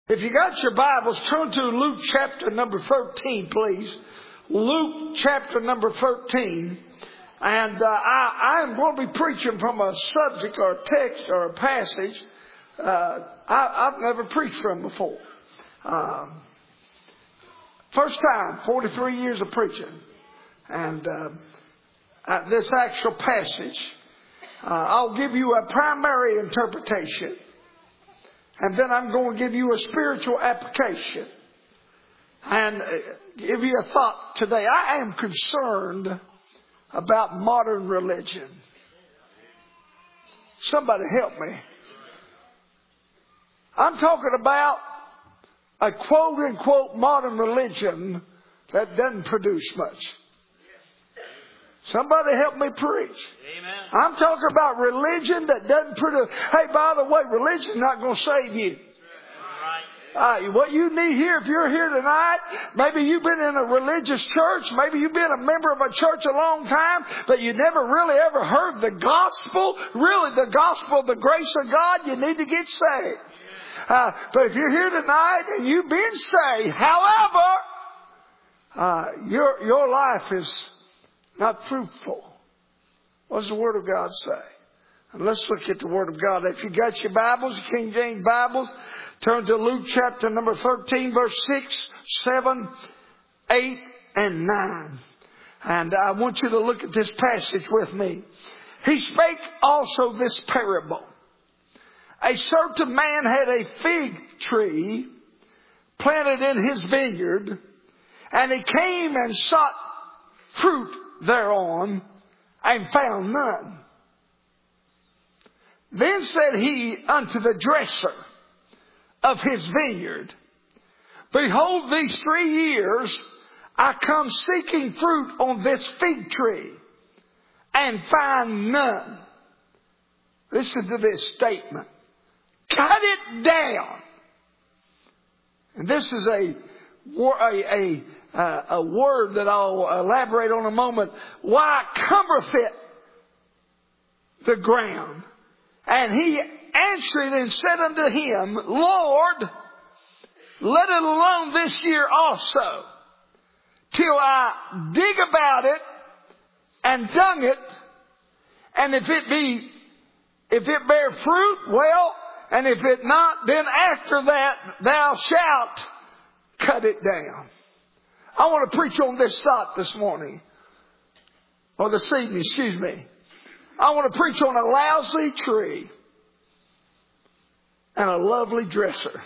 If you got your Bibles, turn to Luke chapter number 13, please. Luke chapter number 13. And I am going to be preaching from a subject or a text or a passage I've never preached from before. First time, 43 years of preaching. And this actual passage, I'll give you a primary interpretation. And then I'm going to give you a spiritual application. And give you a thought today. I am concerned about modern religion. Somebody help me. I'm talking about a quote unquote modern religion that doesn't produce much. Somebody help me preach. Amen. I'm talking about religion that doesn't produce. Hey, by the way, religion's not going to save you. What you need here, if you're here tonight, maybe you've been in a religious church, maybe you've been a member of a church a long time, but you never really ever heard the gospel, really the gospel of the grace of God, you need to get saved. But if you're here tonight and you've been saved, however, your life is not fruitful. What does the Word of God say? And let's look at the Word of God. If you got your Bibles, King James Bibles, turn to Luke chapter number 13, verse 6, 7, 8, and 9. And I want you to look at this passage with me. He spake also this parable. A certain man had a fig tree planted in his vineyard, and he came and sought fruit thereon, and found none. Then said he unto the dresser of his vineyard, Behold, these 3 years I come seeking fruit on this fig tree, and find none. Listen to this statement. Cut it down. And this is a word that I'll elaborate on in a moment. Why cumbereth it the ground? And he answered and said unto him, Lord, let it alone this year also, till I dig about it and dung it, and if it bear fruit, well, and if it not, then after that thou shalt cut it down. I want to preach on this thought this morning. Or this evening, excuse me. I want to preach on a lousy tree and a lovely dresser.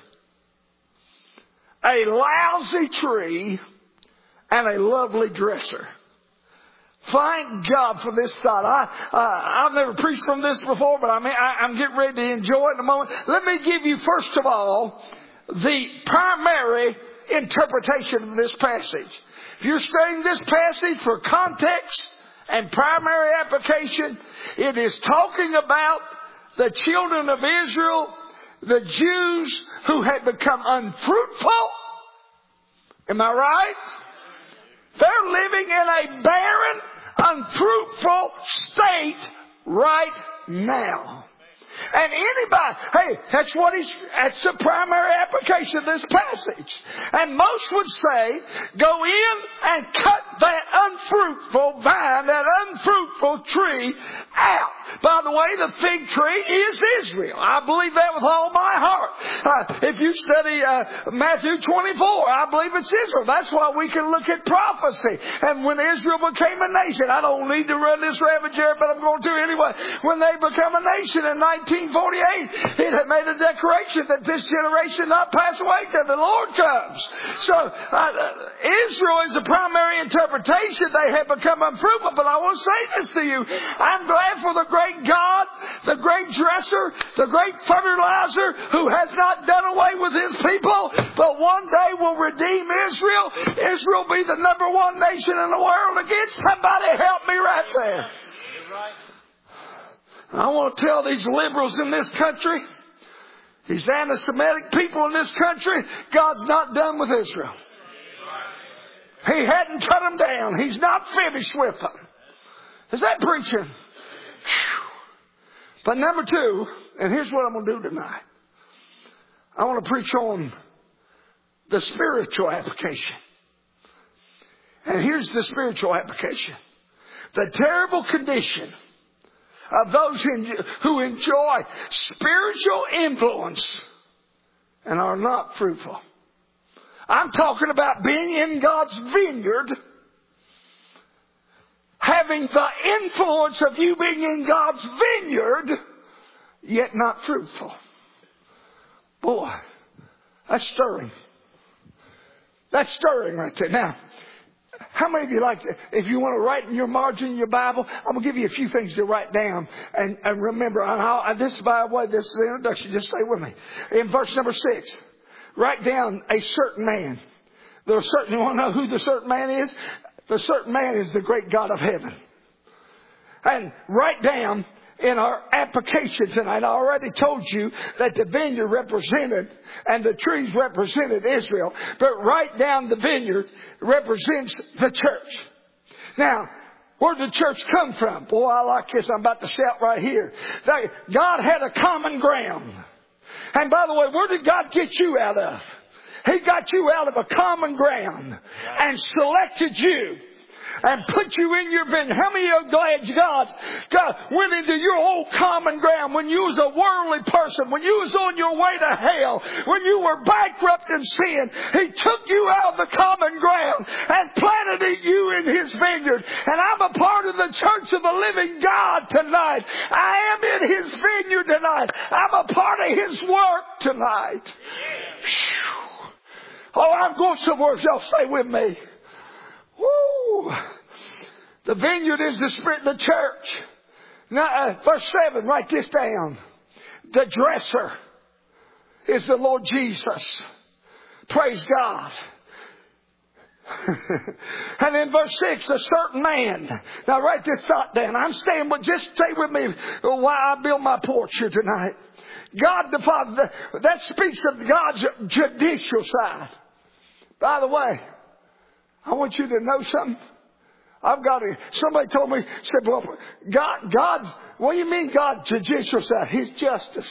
A lousy tree and a lovely dresser. Thank God for this thought. I've never preached from this before, but I'm getting ready to enjoy it in a moment. Let me give you, first of all, the primary interpretation of this passage. If you're studying this passage for context and primary application, it is talking about the children of Israel, the Jews who had become unfruitful. Am I right? They're living in a barren, unfruitful state right now. And anybody, hey, that's the primary application of this passage. And most would say, go in and cut that unfruitful vine, that unfruitful tree out. By the way, the fig tree is Israel. I believe that with all my heart. If you study Matthew 24, I believe it's Israel. That's why we can look at prophecy. And when Israel became a nation, I don't need to run this rabbit, Jared, but I'm going to anyway. When they become a nation in 1948, it had made a declaration that this generation not pass away till the Lord comes. So Israel is the primary interpretation. They have become unfruitful. But I want to say this to you. I'm glad for the great God, the great dresser, the great fertilizer who has not done away with his people, but one day will redeem Israel. Israel will be the number one nation in the world again. Somebody help me right there. I want to tell these liberals in this country, these anti-Semitic people in this country, God's not done with Israel. He hadn't cut them down. He's not finished with them. Is that preaching? But number two, and here's what I'm going to do tonight. I want to preach on the spiritual application. And here's the spiritual application. The terrible condition of those who enjoy spiritual influence and are not fruitful. I'm talking about being in God's vineyard, having the influence of you being in God's vineyard, yet not fruitful. Boy, that's stirring. That's stirring right there. Now, how many of you like to, if you want to write in your margin in your Bible, I'm going to give you a few things to write down. And remember, this is, by the way, this is the introduction. Just stay with me. In verse number 6, write down a certain man. You want to know who the certain man is? The certain man is the great God of heaven. And write down in our application tonight, I already told you that the vineyard represented and the trees represented Israel. But write down the vineyard represents the church. Now, where did the church come from? Boy, I like this. I'm about to shout right here. God had a common ground. And by the way, where did God get you out of? He got you out of a common ground and selected you and put you in your vineyard. How many are glad God went into your old common ground when you was a worldly person, when you was on your way to hell, when you were bankrupt in sin? He took you out of the common ground and planted you in His vineyard. And I'm a part of the church of the living God tonight. I am in His vineyard tonight. I'm a part of His work tonight. Oh, I'm going somewhere if y'all stay with me. Woo! The vineyard is the spirit of the church. Now, verse 7, write this down. The dresser is the Lord Jesus. Praise God. And in verse 6, a certain man. Now write this thought down. I'm staying, but just stay with me while I build my porch here tonight. God the Father, that speaks of God's judicial side. By the way, I want you to know something. Somebody told me, said, well, God's, what do you mean God's judicial side? His justice.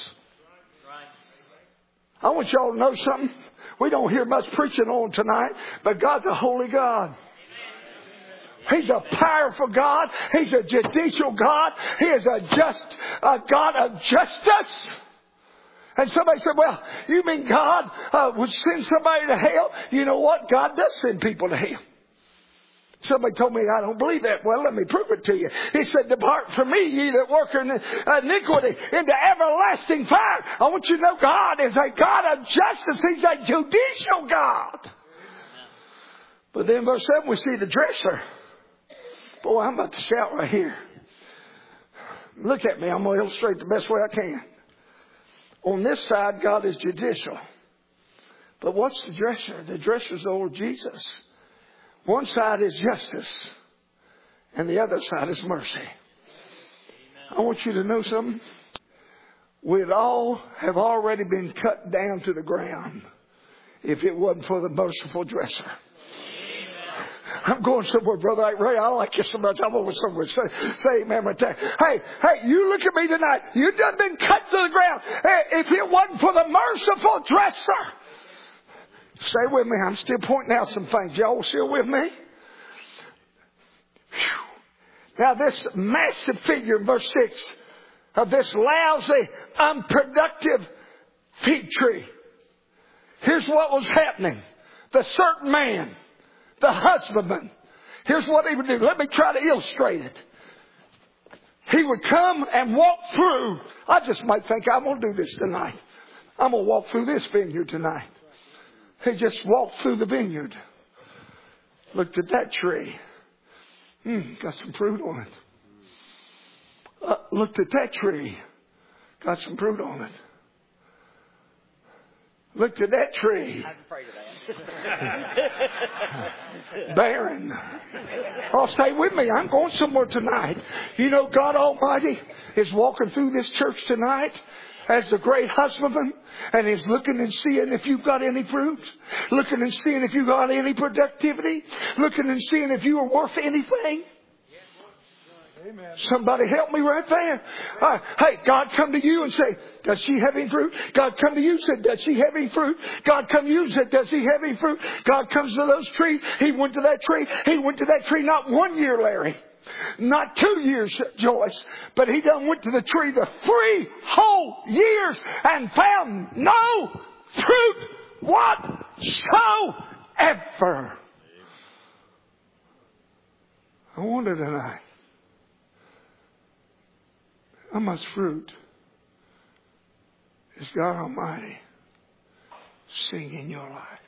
I want y'all to know something. We don't hear much preaching on tonight, but God's a holy God. He's a powerful God. He's a judicial God. He is a God of justice. And somebody said, well, you mean God would send somebody to hell? You know what? God does send people to hell. Somebody told me I don't believe that. Well, let me prove it to you. He said, depart from me, ye that work in iniquity, into everlasting fire. I want you to know God is a God of justice. He's a judicial God. But then verse 7, we see the dresser. Boy, I'm about to shout right here. Look at me. I'm going to illustrate the best way I can. On this side, God is judicial. But what's the dresser? The dresser is the Lord Jesus. One side is justice, and the other side is mercy. I want you to know something. We'd all have already been cut down to the ground if it wasn't for the merciful dresser. I'm going somewhere, Brother Ray. I like you so much. I'm over somewhere. Say amen right there. Hey, you look at me tonight. You done been cut to the ground. Hey, if it wasn't for the merciful dresser. Stay with me. I'm still pointing out some things. Y'all still with me? Whew. Now this massive figure in verse 6 of this lousy, unproductive fig tree. Here's what was happening. The certain man, the husbandman. Here's what he would do. Let me try to illustrate it. He would come and walk through. I just might think I'm going to do this tonight. I'm going to walk through this vineyard tonight. He just walked through the vineyard. Looked at that tree. Got some fruit on it. Looked at that tree. Got some fruit on it. Looked at that tree. I'm afraid of that. Barren. Oh, stay with me. I'm going somewhere tonight. You know, God Almighty is walking through this church tonight as the great husbandman, and He's looking and seeing if you've got any fruit, looking and seeing if you've got any productivity, looking and seeing if you are worth anything. Amen. Somebody help me right there. Hey, God come to you and say, does she have any fruit? God come to you and said, does she have any fruit? God come to you and said, does he have any fruit? God comes to those trees. He went to that tree. He went to that tree not 1 year, Larry. Not 2 years, Joyce. But he done went to the tree the 3 whole years and found no fruit whatsoever. I wonder tonight, how much fruit is God Almighty seeing in your life?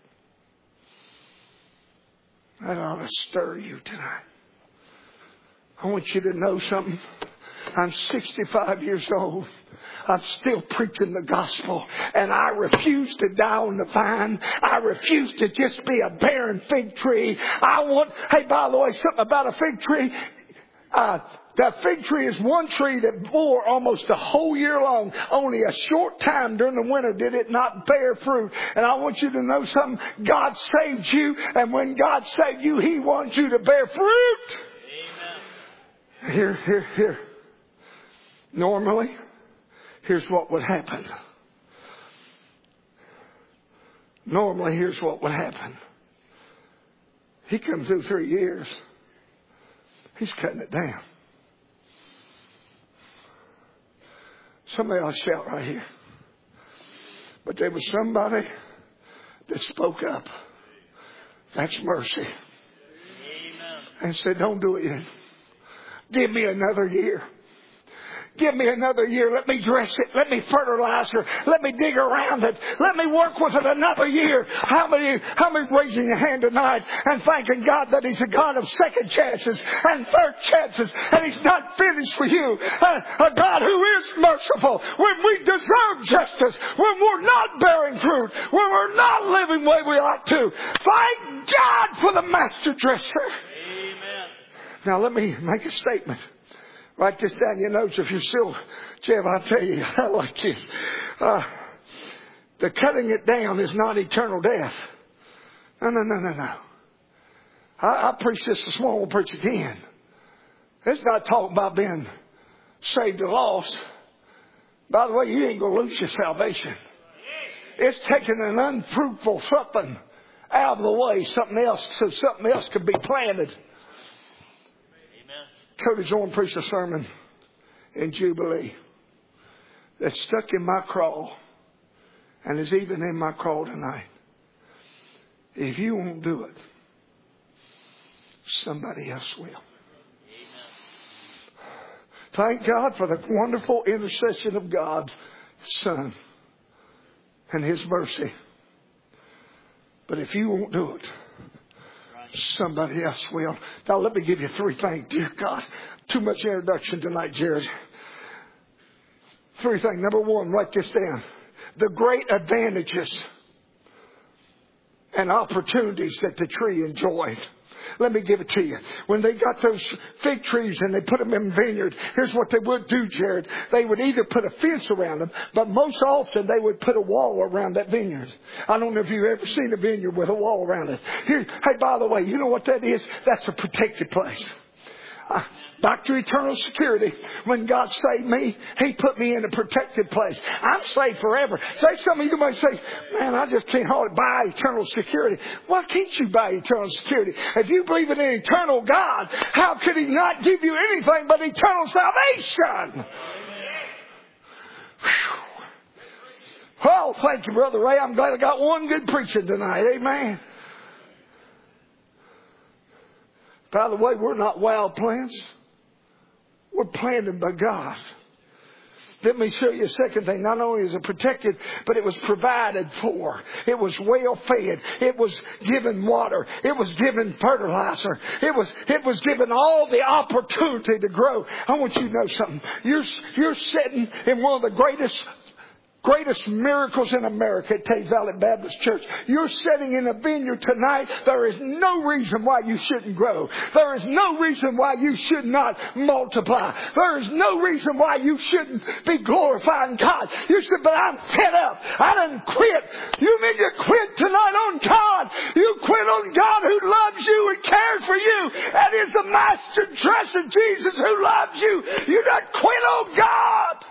That ought to stir you tonight. I want you to know something. I'm 65 years old. I'm still preaching the gospel. And I refuse to die on the vine. I refuse to just be a barren fig tree. Hey, by the way, something about a fig tree. That fig tree is one tree that bore almost a whole year long. Only a short time during the winter did it not bear fruit. And I want you to know something. God saved you. And when God saved you, He wants you to bear fruit. Amen. Here. Normally, here's what would happen. Normally, here's what would happen. He comes through 3 years. He's cutting it down. Somebody else shout right here. But there was somebody that spoke up. That's mercy. Amen. And said, don't do it yet. Give me another year. Give me another year. Let me dress it. Let me fertilize her. Let me dig around it. Let me work with it another year. How many raising your hand tonight and thanking God that He's a God of second chances and third chances, and He's not finished with you. A God who is merciful when we deserve justice, when we're not bearing fruit, when we're not living the way we ought to. Thank God for the master dresser. Amen. Now let me make a statement. Write this down in your notes if you're still, Jeff, I'll tell you, I like this. The cutting it down is not eternal death. No. I preached this morning, I'll preach again. It's not talking about being saved or lost. By the way, you ain't going to lose your salvation. It's taking an unfruitful something out of the way, something else, so something else could be planted. Cody Zorn preached a sermon in Jubilee that stuck in my craw and is even in my craw tonight. If you won't do it, somebody else will. Amen. Thank God for the wonderful intercession of God's Son and His mercy. But if you won't do it, somebody else will. Now let me give you 3 things. Dear God, too much introduction tonight, Jared. 3 things. Number 1, write this down. The great advantages and opportunities that the tree enjoyed. Let me give it to you. When they got those fig trees and they put them in vineyard, here's what they would do, Jared. They would either put a fence around them, but most often they would put a wall around that vineyard. I don't know if you've ever seen a vineyard with a wall around it. Hey, by the way, you know what that is? That's a protected place. Back to eternal security. When God saved me, He put me in a protected place. I'm saved forever. Say some of you might say, man, I just can't hardly buy eternal security. Why can't you buy eternal security? If you believe in an eternal God, how could He not give you anything but eternal salvation? Oh, thank you, Brother Ray. I'm glad I got one good preaching tonight. Amen. By the way, we're not wild plants. We're planted by God. Let me show you a second thing. Not only is it protected, but it was provided for. It was well fed. It was given water. It was given fertilizer. It was given all the opportunity to grow. I want you to know something. You're sitting in one of the greatest miracles in America at Tate Valley Baptist Church. You're sitting in a vineyard tonight. There is no reason why you shouldn't grow. There is no reason why you should not multiply. There is no reason why you shouldn't be glorifying God. You said, but I'm fed up. I done quit. You need to quit tonight on God. You quit on God who loves you you and cares for you and is the master dresser Jesus who loves you. You not quit on God.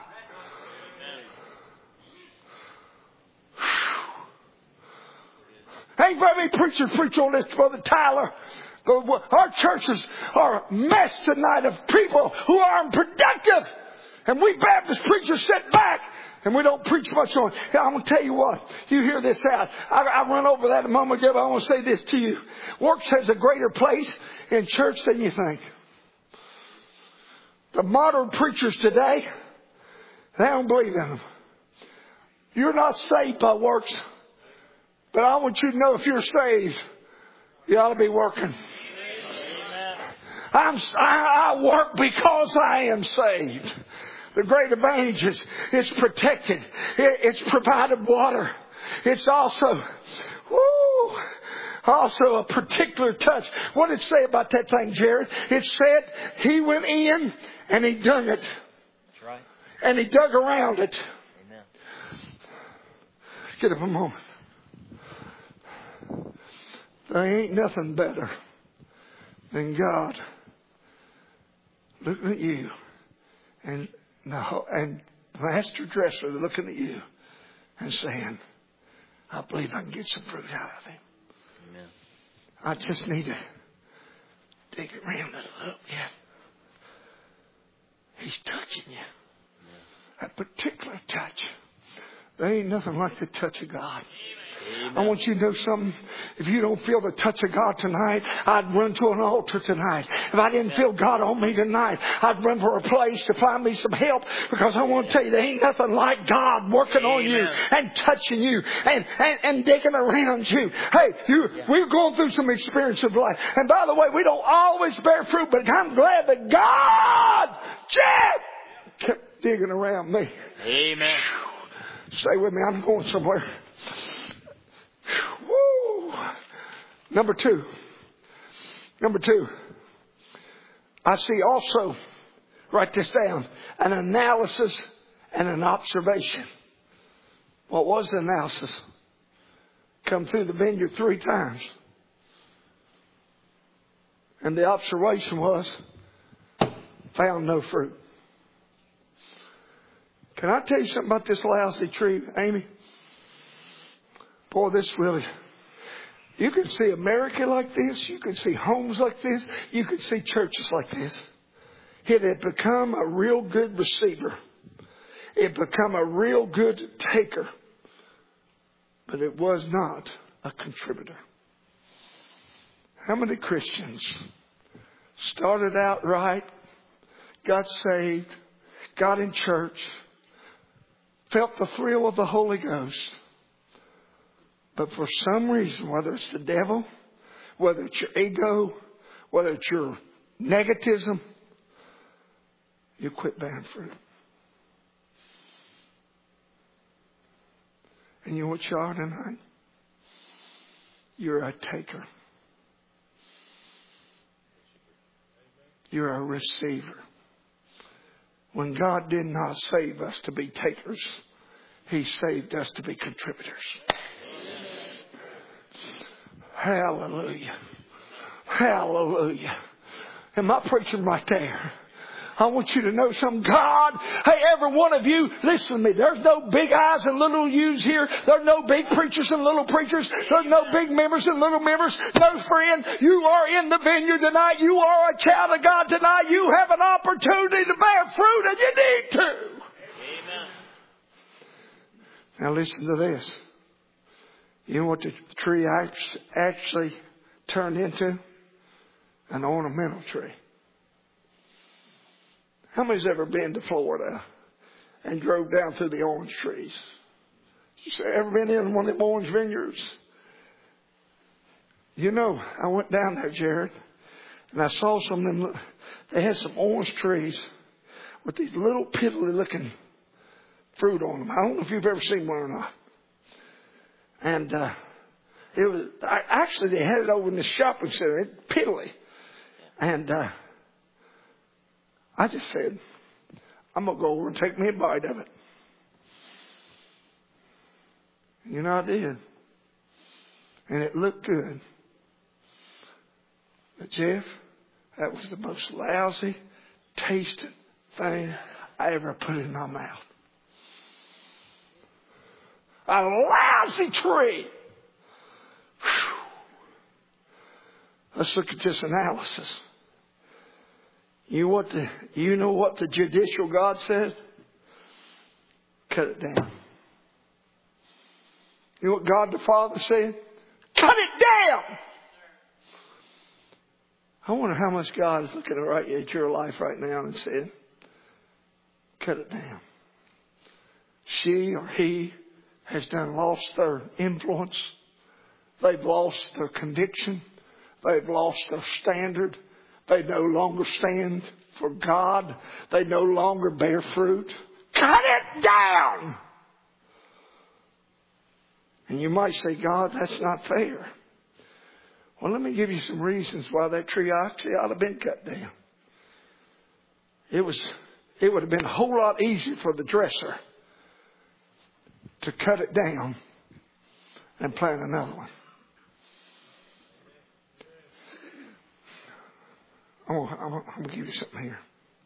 Ain't very many preachers preach on this, Brother Tyler. Our churches are a mess tonight of people who are unproductive. And we Baptist preachers sit back and we don't preach much on it. I'm going to tell you what. You hear this out. I run over that a moment ago, but I want to say this to you. Works has a greater place in church than you think. The modern preachers today, they don't believe in them. You're not saved by works. But I want you to know if you're saved, you ought to be working. I work because I am saved. The great advantage is it's protected. It's provided water. It's also a particular touch. What did it say about that thing, Jared? It said he went in and he dug it. That's right. And he dug around it. Amen. Get up a moment. There ain't nothing better than God looking at you and Master Dresser looking at you and saying, I believe I can get some fruit out of him. Amen. I just need to dig around it a little bit. He's touching you. Amen. That particular touch. There ain't nothing like the touch of God. Amen. I want you to know something. If you don't feel the touch of God tonight, I'd run to an altar tonight. If I didn't feel God on me tonight, I'd run for a place to find me some help, because I want to tell you, there ain't nothing like God working on you and touching you and digging around you. Hey, we're going through some experience of life. And by the way, we don't always bear fruit, but I'm glad that God just kept digging around me. Amen. Stay with me. I'm going somewhere. Woo. Number two. I see also, write this down, an analysis and an observation. What was the analysis? Come through the vineyard 3 times. And the observation was, found no fruit. Can I tell you something about this lousy tree, Amy? Boy, this really... You can see America like this. You can see homes like this. You can see churches like this. It had become a real good receiver. It become a real good taker. But it was not a contributor. How many Christians started out right, got saved, got in church, felt the thrill of the Holy Ghost, but for some reason, whether it's the devil, whether it's your ego, whether it's your negativism, you quit bearing fruit. And you know what you are tonight? You're a taker. You're a receiver. When God did not save us to be takers, He saved us to be contributors. Hallelujah. Hallelujah. Am I preaching right there? I want you to know something. God, hey, every one of you, listen to me. There's no big I's and little U's here. There's no big preachers and little preachers. There's no big members and little members. No, friend, you are in the vineyard tonight. You are a child of God tonight. You have an opportunity to bear fruit, and you need to. Amen. Now listen to this. You know what the tree actually turned into? An ornamental tree. How many's ever been to Florida and drove down through the orange trees? You ever been in one of them orange vineyards? You know, I went down there, Jared, and I saw some of them. They had some orange trees with these little piddly looking fruit on them. I don't know if you've ever seen one or not. And it was actually they had it over in the shopping center. It's piddly, and I just said, I'm gonna go over and take me a bite of it. You know, I did, and it looked good. Jeff, that was the most lousy tasting thing I ever put in my mouth. A lousy tree. Whew. Let's look at this analysis. You know what the judicial God said? Cut it down. You know what God the Father said? Cut it down. I wonder how much God is looking right at your life right now and said, cut it down. She or he has lost their influence. They've lost their conviction. They've lost their standard. They no longer stand for God. They no longer bear fruit. Cut it down. And you might say, God, that's not fair. Well, let me give you some reasons why that tree actually ought to have been cut down. It would have been a whole lot easier for the dresser to cut it down and plant another one. I'm going to give you something here.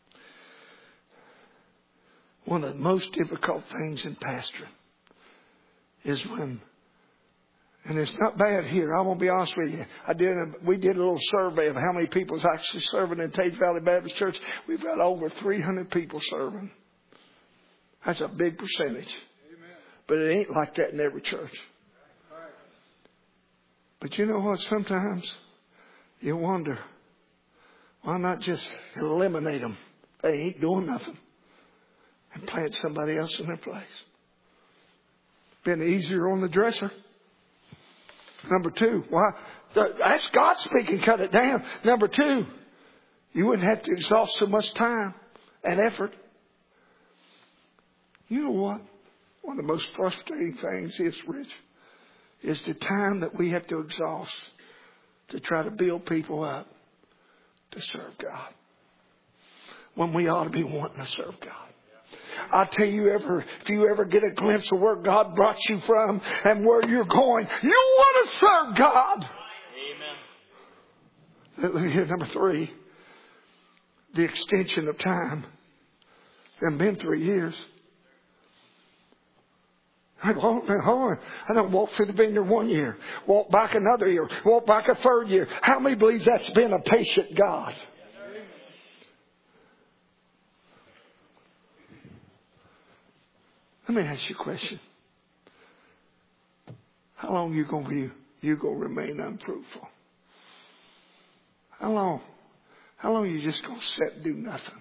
One of the most difficult things in pastoring is when, and it's not bad here, I'm going to be honest with you. We did a little survey of how many people is actually serving in Tage Valley Baptist Church. We've got over 300 people serving. That's a big percentage. Amen. But it ain't like that in every church. Right. But you know what? Sometimes you wonder, why not just eliminate them? They ain't doing nothing. And plant somebody else in their place. Been easier on the dresser. Number two, why? That's God speaking, cut it down. Number two, you wouldn't have to exhaust so much time and effort. You know what? One of the most frustrating things is, Rich, is the time that we have to exhaust to try to build people up to serve God. When we ought to be wanting to serve God. I tell you, if you ever get a glimpse of where God brought you from and where you're going, you want to serve God. Amen. Look here, number three, the extension of time. It's been 3 years. Hold on. I don't walk through the vineyard 1 year, walk back another year, walk back a third year. How many believes that's been a patient God? Let me ask you a question. How long you gonna remain unfruitful? How long you just gonna sit and do nothing?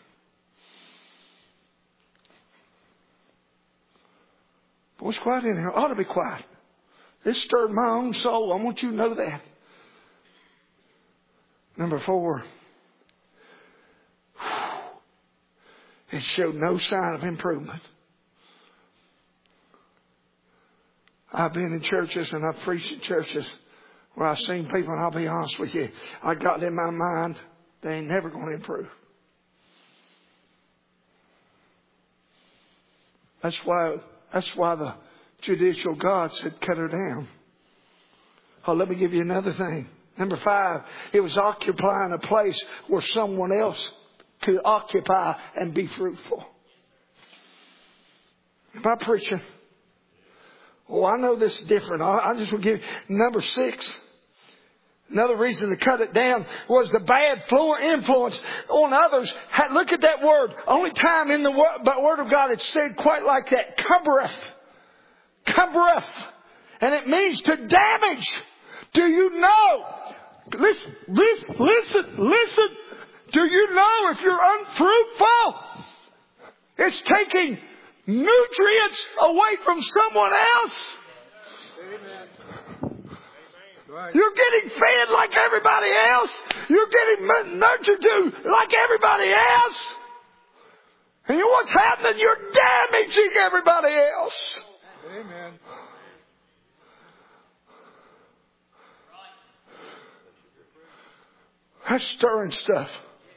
Boy, it's quiet in here. Ought to be quiet. This stirred my own soul. I want you to know that. Number 4. It showed no sign of improvement. I've been in churches and I've preached in churches where I've seen people, and I'll be honest with you, I got in my mind, they ain't never going to improve. That's why the judicial God said, cut her down. Oh, let me give you another thing. Number 5, it was occupying a place where someone else could occupy and be fruitful. Am I preaching? Oh, I know this is different. I just will give you number 6. Another reason to cut it down was the bad influence on others. Look at that word. Only time in the Word of God it's said quite like that. Covereth. Covereth. And it means to damage. Do you know? Listen. Do you know if you're unfruitful, it's taking nutrients away from someone else? Amen. You're getting fed like everybody else. You're getting nurtured to like everybody else. And you know what's happening? You're damaging everybody else. Amen. That's stirring stuff.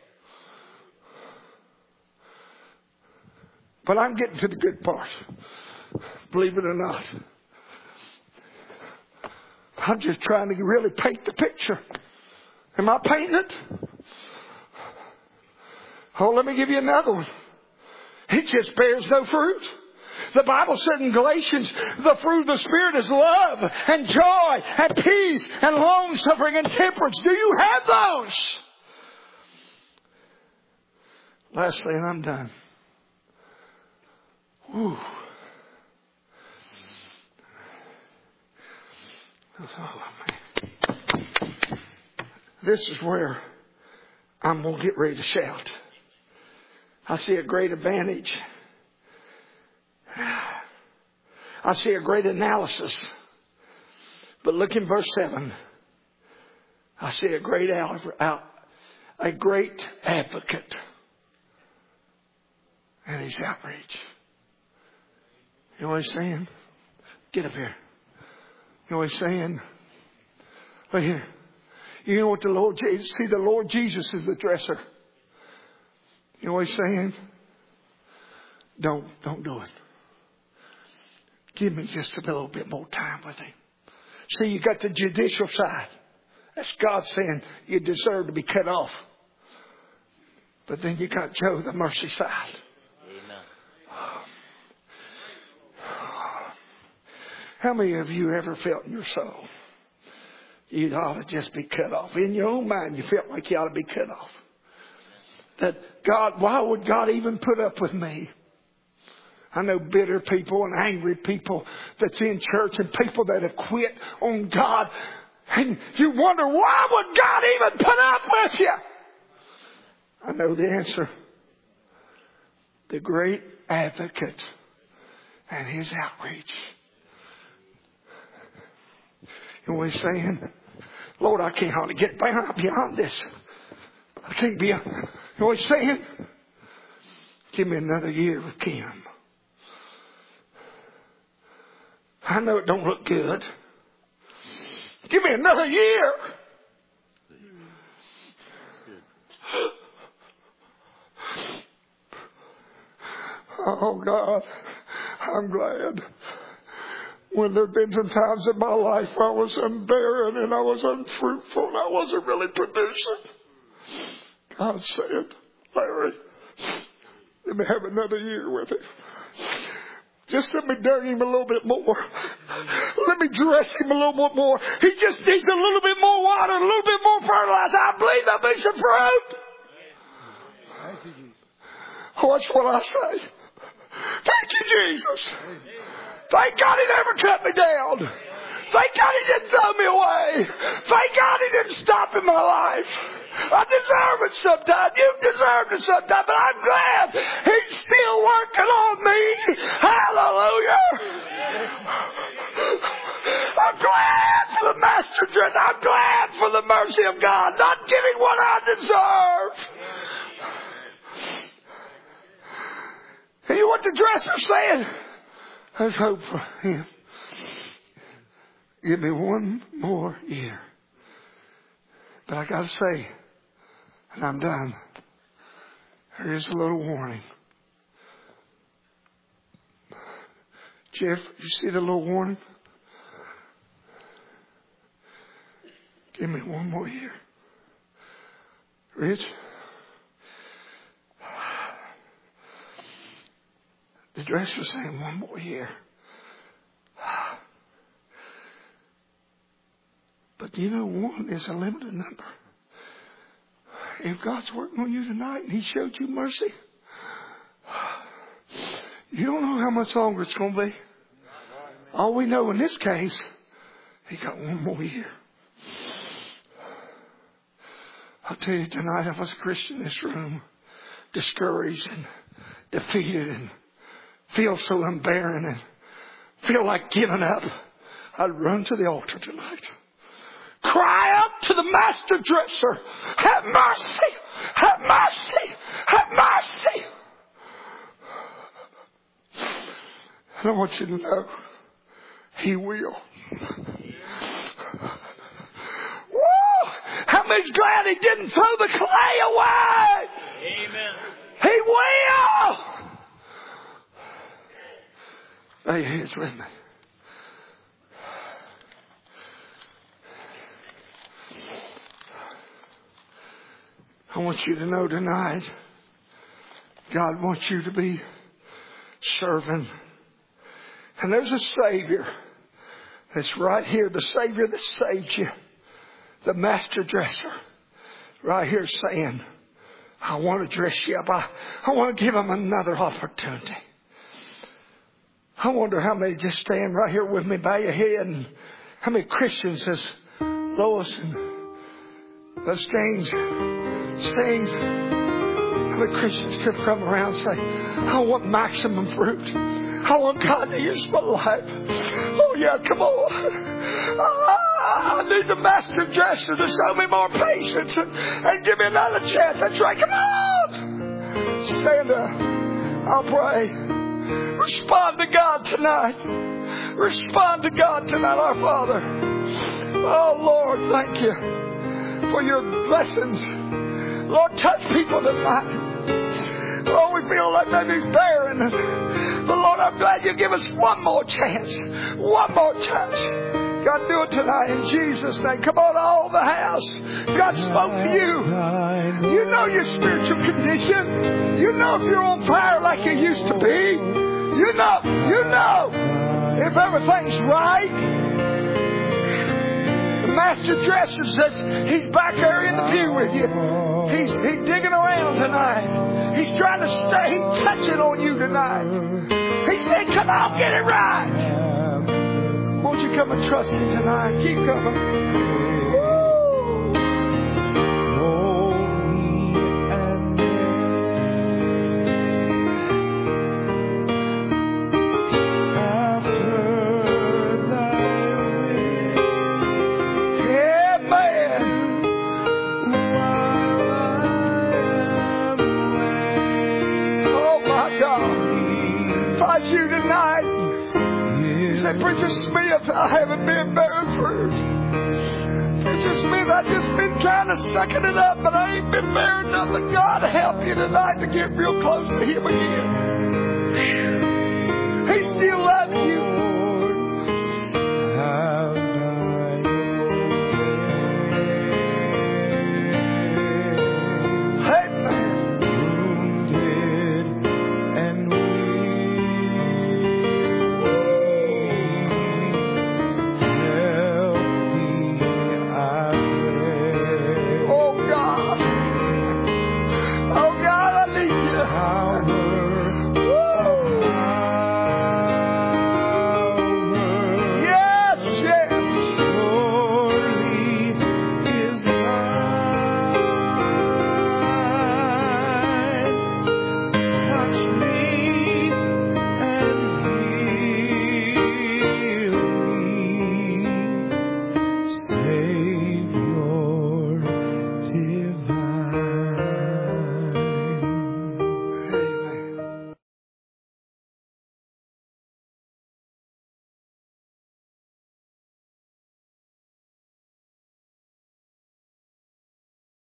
But I'm getting to the good part. Believe it or not. I'm just trying to really paint the picture. Am I painting it? Oh, let me give you another one. It just bears no fruit. The Bible said in Galatians, the fruit of the Spirit is love and joy and peace and long-suffering and temperance. Do you have those? Lastly, and I'm done. Whew. Oh, this is where I'm going to get ready to shout. I see a great advantage. I see a great analysis. But look in verse 7. I see a great advocate. And His outreach. You know what He's saying? Get up here. You know what He's saying? Look here. You know what the Lord Jesus... See, the Lord Jesus is the dresser. You know what He's saying? Don't do it. Give me just a little bit more time with Him. See, you got the judicial side. That's God saying you deserve to be cut off. But then you got Joe, the mercy side. Amen. How many of you ever felt in your soul you ought to just be cut off? In your own mind, you felt like you ought to be cut off. That God, why would God even put up with me? I know bitter people and angry people that's in church and people that have quit on God. And you wonder, why would God even put up with you? I know the answer. The great advocate and His outreach. You know what He's saying? Lord, I can't hardly get beyond this. I can't be. You know what He's saying? Give me another year with Kim. I know it don't look good. Give me another year. Oh God, I'm glad. When there have been some times in my life where I was barren and I was unfruitful and I wasn't really producing, God said, Larry, let me have another year with Him. Just let me dug Him a little bit more. Let me dress Him a little bit more. He just needs a little bit more water, a little bit more fertilizer. I believe there'll be some fruit. Watch what I say. Thank you, Jesus. Thank God He never cut me down. Thank God He didn't throw me away. Thank God He didn't stop in my life. I deserve it sometimes. You've deserved it sometimes. But I'm glad He's still working on me. Hallelujah. I'm glad for the master dress. I'm glad for the mercy of God. Not getting what I deserve. And you know what the dresser said? There's hope for him. Give me one more year. But I got to say, and I'm done, there is a little warning. Jeff, you see the little warning? Give me one more year. Rich? The dresser was saying one more year. But you know, one is a limited number. If God's working on you tonight and He showed you mercy, you don't know how much longer it's going to be. All we know in this case, He got one more year. I'll tell you tonight, if I was a Christian in this room, discouraged and defeated and feel so unbearing and feel like giving up, I'd run to the altar tonight. Cry out to the master dresser. Have mercy. Have mercy. Have mercy. And I want you to know He will. Woo! How many's glad He didn't throw the clay away? Amen. He will. Lay your hands with me. I want you to know tonight, God wants you to be serving. And there's a Savior that's right here. The Savior that saved you. The master dresser. Right here saying, I want to dress you up. I want to give him another opportunity. I wonder how many just stand right here with me, bow your head, and how many Christians as Lois and those sings, how many Christians could come around and say, I want maximum fruit. I want God to use my life. Oh yeah, come on. I need the master dresser to show me more patience and give me another chance. That's right, come on. Stand up. I'll pray. Respond to God tonight. Respond to God tonight, our Father. Oh Lord, thank you for your blessings. Lord, touch people tonight. Oh, we feel like maybe barren. But Lord, I'm glad you give us one more chance. One more touch. God, do it tonight in Jesus' name. Come on, all the house. God spoke to you. You know your spiritual condition. You know if you're on fire like you used to be. You know if everything's right. The master dresser says he's back there in the pew with you. He's digging around tonight. He's trying to stay touching on you tonight. He said, come on, get it right. Won't you come and trust him tonight? Keep coming. You tonight. You say, Preacher Smith, I haven't been bearing fruit. Preacher Smith, I've just been trying to sucking it up, but I ain't been bearing nothing. God help you tonight to get real close to him again.